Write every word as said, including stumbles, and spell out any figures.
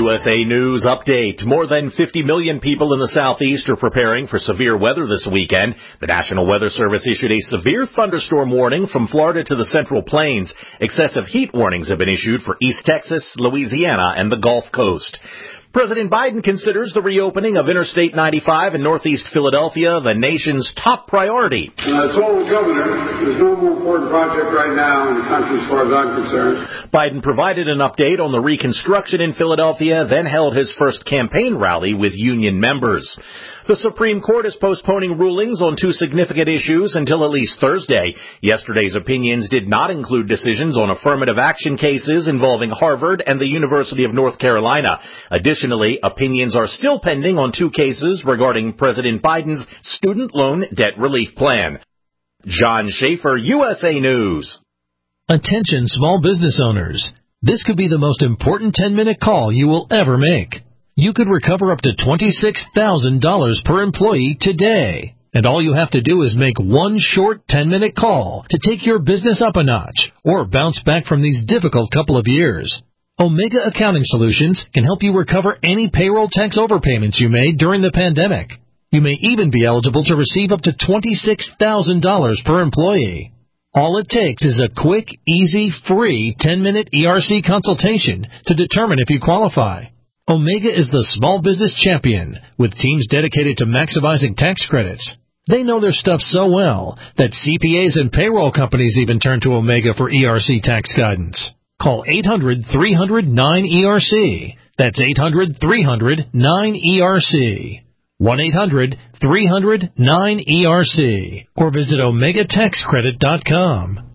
U S A News Update. More than fifty million people in the southeast are preparing for severe weather this weekend. The National Weather Service issued a severe thunderstorm warning from Florida to the Central Plains. Excessive heat warnings have been issued for East Texas, Louisiana, and the Gulf Coast. President Biden considers the reopening of Interstate ninety-five in northeast Philadelphia the nation's top priority. And I told the governor there's no more important project right now in the country as far as I'm concerned. Biden provided an update on the reconstruction in Philadelphia, then held his first campaign rally with union members. The Supreme Court is postponing rulings on two significant issues until at least Thursday. Yesterday's opinions did not include decisions on affirmative action cases involving Harvard and the University of North Carolina. Additionally, opinions are still pending on two cases regarding President Biden's student loan debt relief plan. John Schaefer, U S A News. Attention small business owners. This could be the most important ten-minute call you will ever make. You could recover up to twenty-six thousand dollars per employee today. And all you have to do is make one short ten-minute call to take your business up a notch or bounce back from these difficult couple of years. Omega Accounting Solutions can help you recover any payroll tax overpayments you made during the pandemic. You may even be eligible to receive up to twenty-six thousand dollars per employee. All it takes is a quick, easy, free ten-minute E R C consultation to determine if you qualify. Omega is the small business champion with teams dedicated to maximizing tax credits. They know their stuff so well that C P As and payroll companies even turn to Omega for E R C tax guidance. Call eight hundred, three hundred, nine E R C. That's eight hundred, three hundred, nine E R C. one eight hundred, three hundred, nine E R C. Or visit omega tax credit dot com.